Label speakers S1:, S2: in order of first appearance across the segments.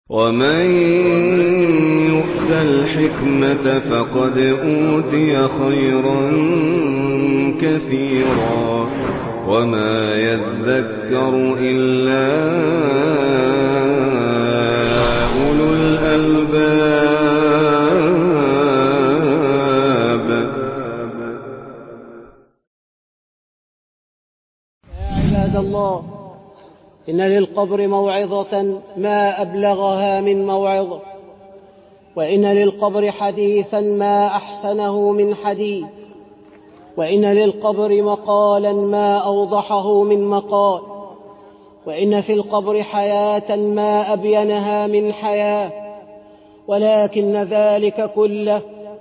S1: ومن يؤت الحكمة فقد أوتي خيرا كثيرا وما يذكر إلا أولو الألباب.
S2: يا عباد الله، إن للقبر موعظة ما أبلغها من موعظة، وإن للقبر حديثا ما أحسنه من حديث، وإن للقبر مقالا ما أوضحه من مقال، وإن في القبر حياة ما أبينها من حياة، ولكن ذلك كله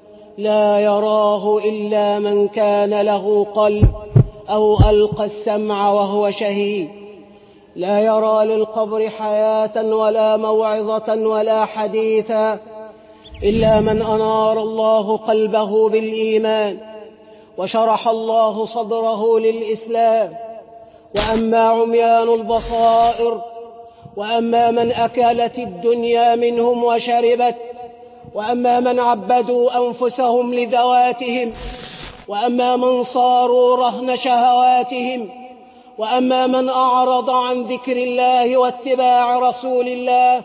S2: لا يراه إلا من كان له قلب أو ألقى السمع وهو شهيد. لا يرى للقبر حياة ولا موعظة ولا حديثا إلا من أنار الله قلبه بالإيمان وشرح الله صدره للإسلام. وأما عميان البصائر، وأما من أكلت الدنيا منهم وشربت، وأما من عبدوا أنفسهم لذواتهم، وأما من صاروا رهن شهواتهم، وأما من أعرض عن ذكر الله واتباع رسول الله،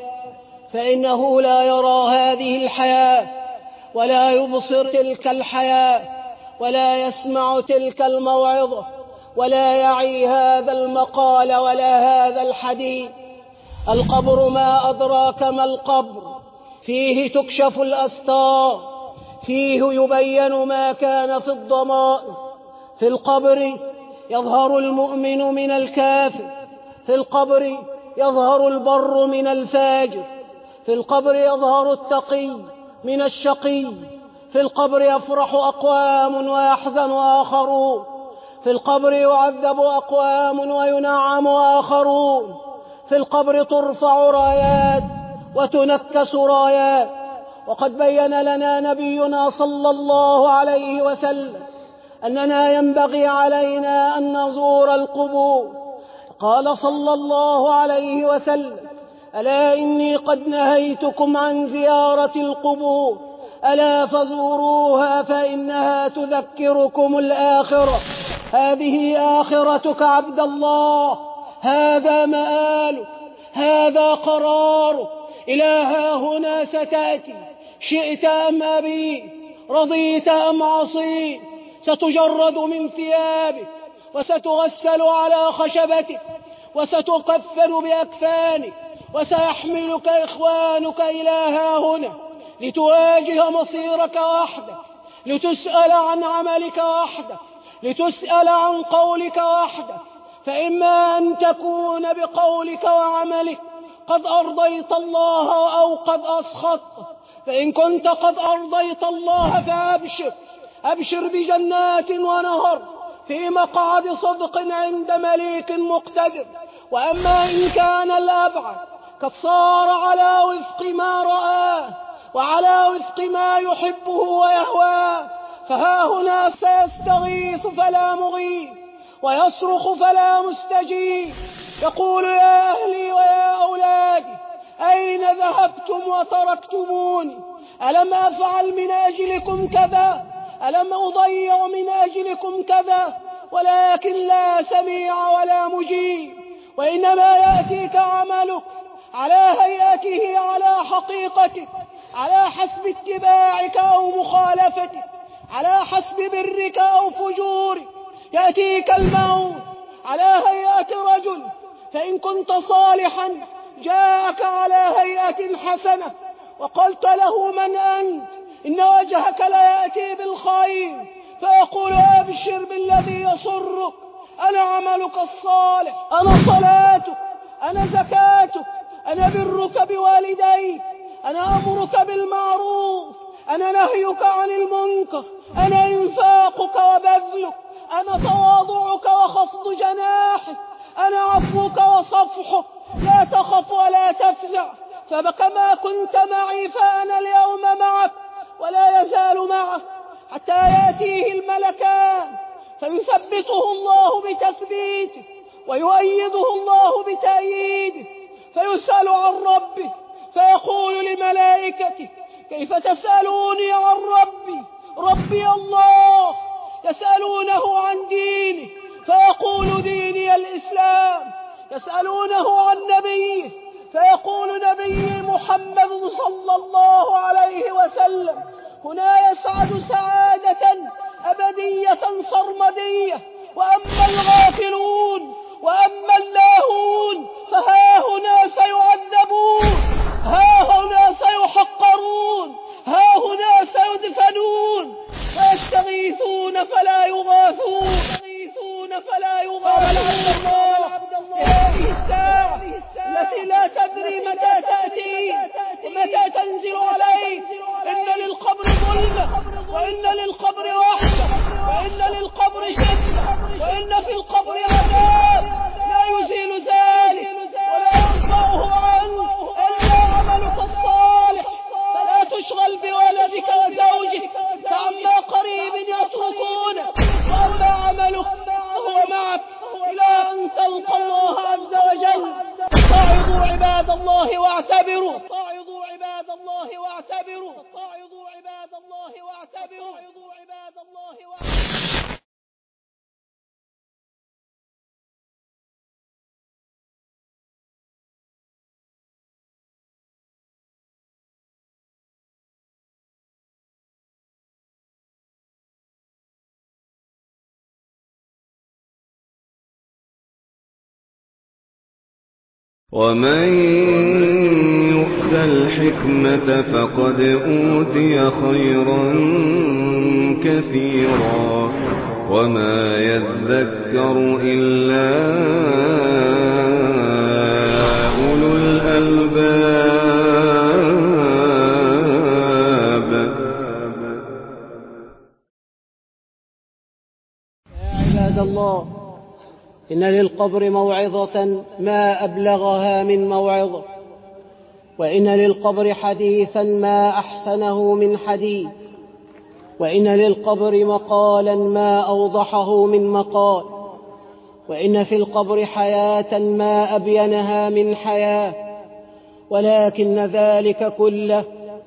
S2: فإنه لا يرى هذه الحياة ولا يبصر تلك الحياة ولا يسمع تلك الموعظة ولا يعي هذا المقال ولا هذا الحديث. القبر ما أدراك ما القبر، فيه تكشف الأستار، فيه يبين ما كان في الضمائر. في القبر يظهر المؤمن من الكافر، في القبر يظهر البر من الفاجر، في القبر يظهر التقي من الشقي، في القبر يفرح أقوام ويحزن آخرون، في القبر يعذب أقوام وينعم آخرون، في القبر ترفع رايات وتنكس رايات. وقد بين لنا نبينا صلى الله عليه وسلم أننا ينبغي علينا أن نزور القبور. قال صلى الله عليه وسلم: ألا إني قد نهيتكم عن زيارة القبور، ألا فزوروها فإنها تذكركم الآخرة. هذه آخرتك عبد الله، هذا مآلك، هذا قرارك، إلى ها هنا ستأتي، شئت أم أبيت، رضيت أم عصيت. ستجرد من ثيابك وستغسل على خشبتك وستكفن بأكفانك، وسيحملك إخوانك إلى ها هنا لتواجه مصيرك وحدك، لتسأل عن عملك وحدك، لتسأل عن قولك وحدك. فإما أن تكون بقولك وعملك قد أرضيت الله أو قد أسخطت. فإن كنت قد أرضيت الله فأبشر، أبشر بجنات ونهر في مقعد صدق عند مليك مقتدر. وأما إن كان الأبعد قد صار على وفق ما رآه وعلى وفق ما يحبه ويهواه، فها هنا سيستغيث فلا مغيث ويصرخ فلا مستجيب، يقول: يا أهلي ويا أولادي، أين ذهبتم وتركتموني؟ ألم أفعل من أجلكم كذا؟ ألم أضيع من أجلكم كذا؟ ولكن لا سميع ولا مجيب. وإنما يأتيك عملك على هيئته، على حقيقتك، على حسب اتباعك أو مخالفتك، على حسب برك أو فجورك. يأتيك الموت على هيئة رجل، فإن كنت صالحا جاءك على هيئة حسنة وقلت له: من أنت؟ إن وجهك لا يأتي بالخير، فيقول: أبشر بالذي يسرك، أنا عملك الصالح، أنا صلاتك، أنا زكاتك، أنا برك بوالديك، أنا أمرك بالمعروف، أنا نهيك عن المنكر، أنا إنفاقك وبذلك، أنا تواضعك وخفض جناحك، أنا عفوك وصفحك، لا تخف ولا تفزع، فكما كنت معي فأنا اليوم معك ولا يزال معك، حتى يأتيه الملكان فيثبته الله ملائكته كيف تسألوني عن ربي؟ ربي الله. يسألونه عن دينه فيقول ديني الإسلام. يسألونه عن نبيه فيقول نبي محمد صلى الله عليه وسلم. هنا يسعد سعادة أبدية سرمدية. وأما الغافلون وأما اللاهون فها هنا سيعذبون، ها هنا سيحقرون، ها هنا سيدفنون. ويستغيثون فلا يغاثون، هذه الساعة التي لا تدري متى تأتي ومتى تنزل عليك. إن للقبر ظلمة، وإن للقبر وحشة، وإن للقبر شدة، وإن في القبر عذاب لا يزيل ذلك ولا يرفعه عنك إلا عملك الصالح. فلا تشغل بولدك وزوجك فعما قريب يتركونك، وأما عملك فهو معك إلى أن تلقى الله عز وجل. اتعظوا عباد الله واعتبروا، اتعظوا عباد الله واعتبروا، اتعظوا عباد الله واعتبروا، اتعظوا عباد الله واعتبروا.
S1: ومن يؤت الحكمة فقد أوتي خيرا كثيرا وما يذكر إلا أولو الألباب.
S2: يا عباد الله، إن للقبر موعظة ما أبلغها من موعظة، وإن للقبر حديثا ما أحسنه من حديث، وإن للقبر مقالا ما أوضحه من مقال، وإن في القبر حياة ما أبينها من حياة، ولكن ذلك كله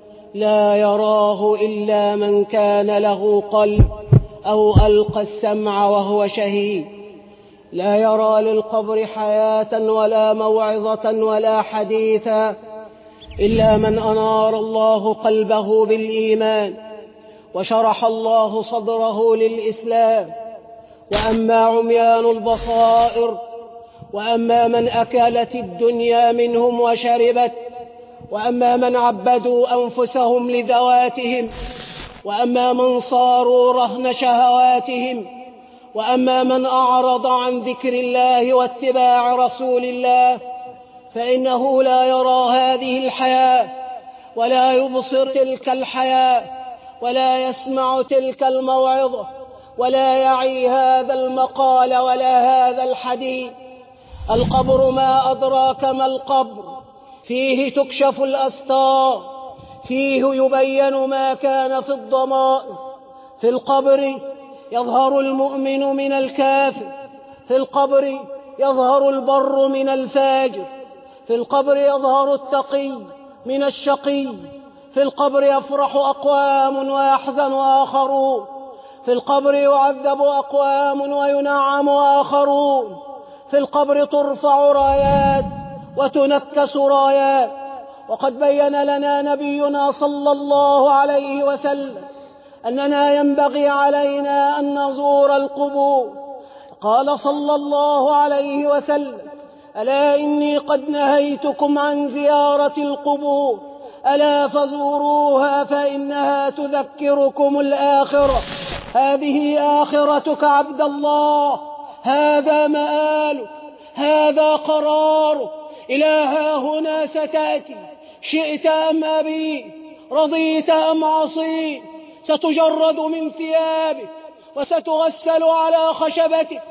S2: لا يراه إلا من كان له قلب أو ألقى السمع وهو شهيد. لا يرى للقبر حياة ولا موعظة ولا حديثا إلا من أنار الله قلبه بالإيمان وشرح الله صدره للإسلام. وأما عميان البصائر، وأما من أكلت الدنيا منهم وشربت، وأما من عبدوا أنفسهم لذواتهم، وأما من صاروا رهن شهواتهم، وأما من أعرض عن ذكر الله واتباع رسول الله، فإنه لا يرى هذه الحياة ولا يبصر تلك الحياة ولا يسمع تلك الموعظة ولا يعي هذا المقال ولا هذا الحديث. القبر ما أدراك ما القبر، فيه تكشف الأستار، فيه يبين ما كان في الضمائر. في القبر يظهر المؤمن من الكافر، في القبر يظهر البر من الفاجر، في القبر يظهر التقي من الشقي، في القبر يفرح أقوام ويحزن آخرون، في القبر يعذب أقوام وينعم آخرون، في القبر ترفع رايات وتنكس رايات. وقد بين لنا نبينا صلى الله عليه وسلم أننا ينبغي علينا أن نزور القبور. قال صلى الله عليه وسلم: ألا إني قد نهيتكم عن زيارة القبور، ألا فزوروها فإنها تذكركم الآخرة. هذه آخرتك عبد الله، هذا مآلك، هذا قرارك. إلى ها هنا ستأتي، شئت أم أبيت، رضيت أم عصيت. ستجرد من ثيابك وستغسل على خشبتك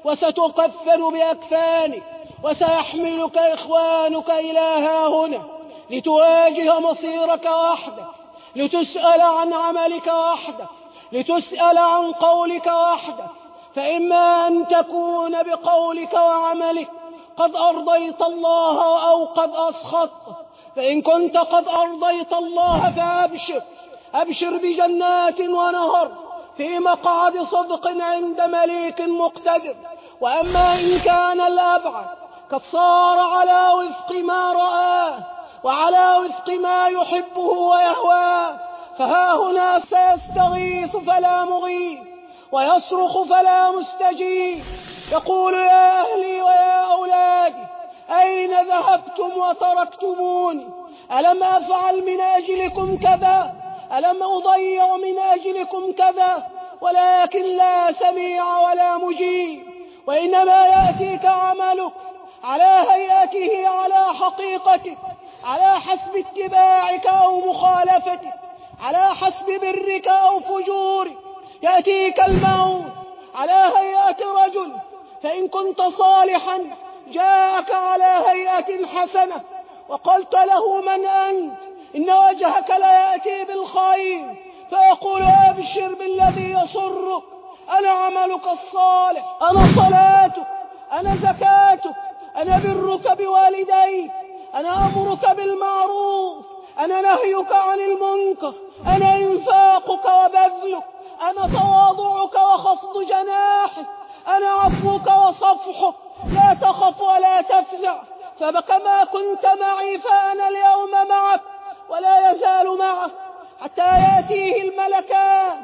S2: وستكفن بأكفانك، وسيحملك إخوانك إلى ها هنا لتواجه مصيرك وحدك، لتسأل عن عملك وحدك، لتسأل عن قولك وحدك. فإما أن تكون بقولك وعملك قد أرضيت الله أو قد أسخطت، فإن كنت قد أرضيت الله فأبشر، أبشر بجنات ونهر في مقعد صدق عند مليك مقتدر. وأما إن كان الأبعد قد صار على وفق ما رآه وعلى وفق ما يحبه ويهواه، فها هنا سيستغيث فلا مغيث ويصرخ فلا مستجيب، يقول يا أهلي ويا أولادي أين ذهبتم وتركتموني؟ ألم أفعل من أجلكم كذا؟ ألم أضيع من أجلكم كذا؟ ولكن لا سميع ولا مجيب، وإنما يأتيك عملك على هيئته على حقيقتك، على حسب اتباعك أو مخالفتك، على حسب برك أو فجورك. يأتيك الموت على هيئة رجل، فإن كنت صالحا جاءك على هيئة حسنة وقلت له من أنت؟ إن وجهك لا يأتي بالخير، فيقول أبشر بالذي يسرك، أنا عملك الصالح، أنا صلاتك، أنا زكاتك، أنا برك بوالديك، أنا أمرك بالمعروف، أنا نهيك عن المنكر، أنا إنفاقك وبذلك، أنا تواضعك وخفض جناحك، أنا عفوك وصفحك، لا تخف ولا تفزع، فكما كنت معي فأنا اليوم معك ولا يزال معك حتى يأتيه الملكان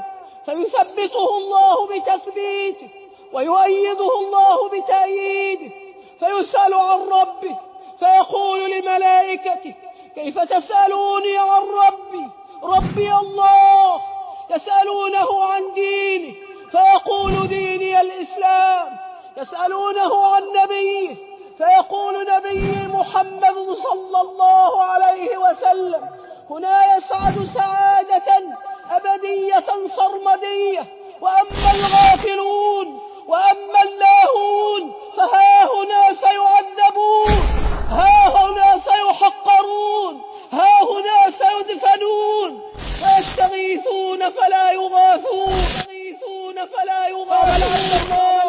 S2: فيثبته الله بتثبيته ويؤيده الله بتأييده، فيسأل عن ربه فيقول لملائكته كيف تسألوني عن ربي؟ ربي الله. يسألونه عن دينه فيقول ديني الإسلام. يسألونه عن نبيه فيقول نبي محمد صلى الله عليه وسلم. هنا يسعد سعادة أبدية سرمدية. وأما الغافلون وأما اللاهون فها هنا سيعذبون، ها هنا سيحقرون، ها هنا سيدفنون، ويستغيثون فلا يغاثون، يستغيثون فلا يغاثون.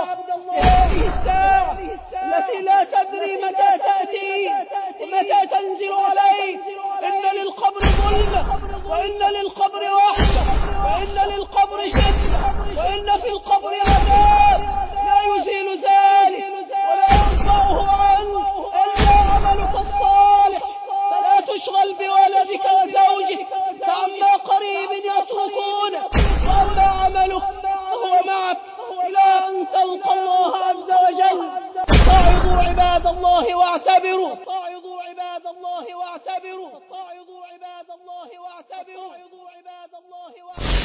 S2: هذه الساعة التي لا تدري متى تأتي ومتى تنزل عليك. إن للقبر ظلمة، وإن للقبر وحشة، وإن للقبر شدة، وإن في القبر عذاب لا يزيل ذلك ولا يرفعه عنك إلا عملك الصالح. فلا تشغل بولدك وزوجك فعما قريب يتركونك، وأما عملك فهو معك إلى أن تلقى الله عز وجل. اتعظوا عباد الله واعتبروا، اتعظوا عباد الله واعتبروا، اتعظوا عباد الله واعتبروا، اتعظوا عباد الله واعتبروا.